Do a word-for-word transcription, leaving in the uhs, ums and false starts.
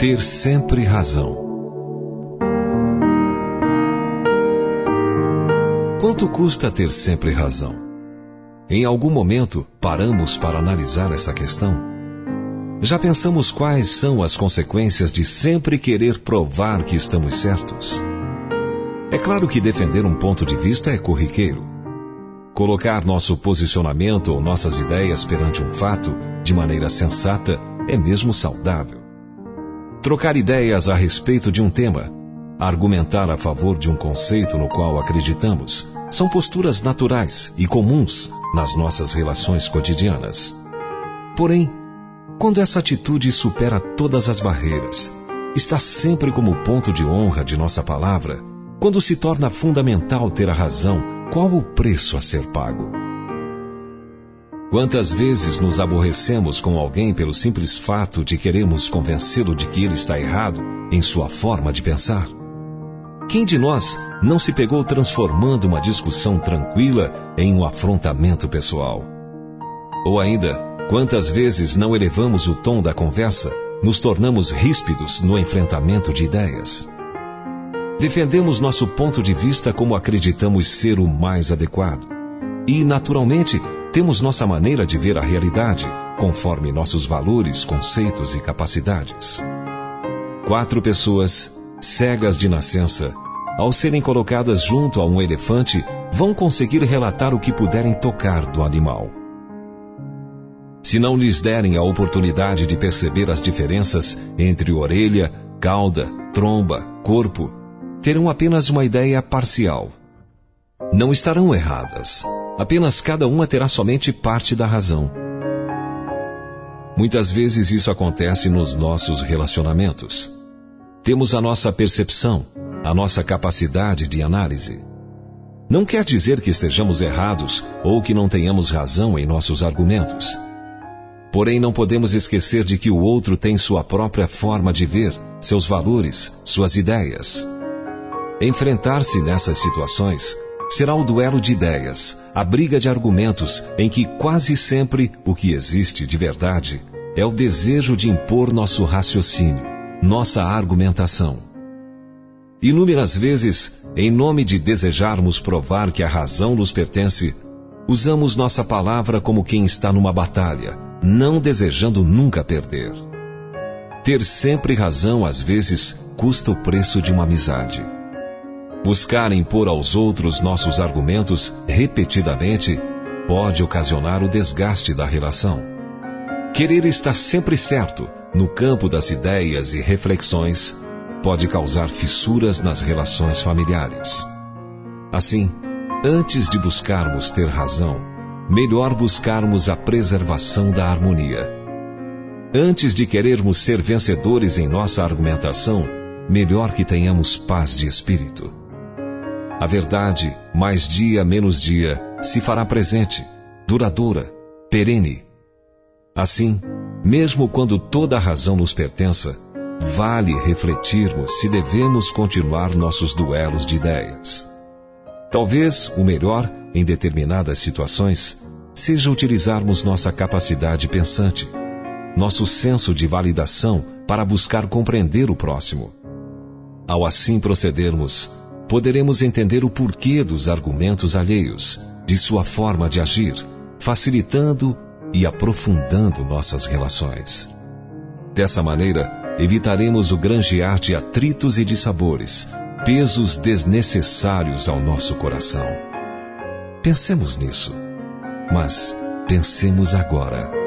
Ter sempre razão. Quanto custa ter sempre razão? Em algum momento, paramos para analisar essa questão? Já pensamos quais são as consequências de sempre querer provar que estamos certos? É claro que defender um ponto de vista é corriqueiro. Colocar nosso posicionamento ou nossas ideias perante um fato, de maneira sensata, é mesmo saudável. Trocar ideias a respeito de um tema, argumentar a favor de um conceito no qual acreditamos, são posturas naturais e comuns nas nossas relações cotidianas. Porém, quando essa atitude supera todas as barreiras, está sempre como ponto de honra de nossa palavra, quando se torna fundamental ter a razão, qual o preço a ser pago? Quantas vezes nos aborrecemos com alguém pelo simples fato de queremos convencê-lo de que ele está errado em sua forma de pensar? Quem de nós não se pegou transformando uma discussão tranquila em um afrontamento pessoal? Ou ainda, quantas vezes não elevamos o tom da conversa, nos tornamos ríspidos no enfrentamento de ideias? Defendemos nosso ponto de vista como acreditamos ser o mais adequado. E, naturalmente, temos nossa maneira de ver a realidade, conforme nossos valores, conceitos e capacidades. Quatro pessoas, cegas de nascença, ao serem colocadas junto a um elefante, vão conseguir relatar o que puderem tocar do animal. Se não lhes derem a oportunidade de perceber as diferenças entre orelha, cauda, tromba, corpo, terão apenas uma ideia parcial. Não estarão erradas, apenas cada uma terá somente parte da razão. Muitas vezes isso acontece nos nossos relacionamentos. Temos a nossa percepção, a nossa capacidade de análise. Não quer dizer que estejamos errados ou que não tenhamos razão em nossos argumentos. Porém, não podemos esquecer de que o outro tem sua própria forma de ver, seus valores, suas ideias. Enfrentar-se nessas situações será o duelo de ideias, a briga de argumentos em que quase sempre o que existe de verdade é o desejo de impor nosso raciocínio, nossa argumentação. Inúmeras vezes, em nome de desejarmos provar que a razão nos pertence, usamos nossa palavra como quem está numa batalha, não desejando nunca perder. Ter sempre razão, às vezes, custa o preço de uma amizade. Buscar impor aos outros nossos argumentos repetidamente pode ocasionar o desgaste da relação. Querer estar sempre certo no campo das ideias e reflexões pode causar fissuras nas relações familiares. Assim, antes de buscarmos ter razão, melhor buscarmos a preservação da harmonia. Antes de querermos ser vencedores em nossa argumentação, melhor que tenhamos paz de espírito. A verdade, mais dia menos dia, se fará presente, duradoura, perene. Assim, mesmo quando toda a razão nos pertença, vale refletirmos se devemos continuar nossos duelos de ideias. Talvez o melhor, em determinadas situações, seja utilizarmos nossa capacidade pensante, nosso senso de validação para buscar compreender o próximo. Ao assim procedermos, poderemos entender o porquê dos argumentos alheios, de sua forma de agir, facilitando e aprofundando nossas relações. Dessa maneira, evitaremos o granjear de atritos e dissabores, pesos desnecessários ao nosso coração. Pensemos nisso, mas pensemos agora.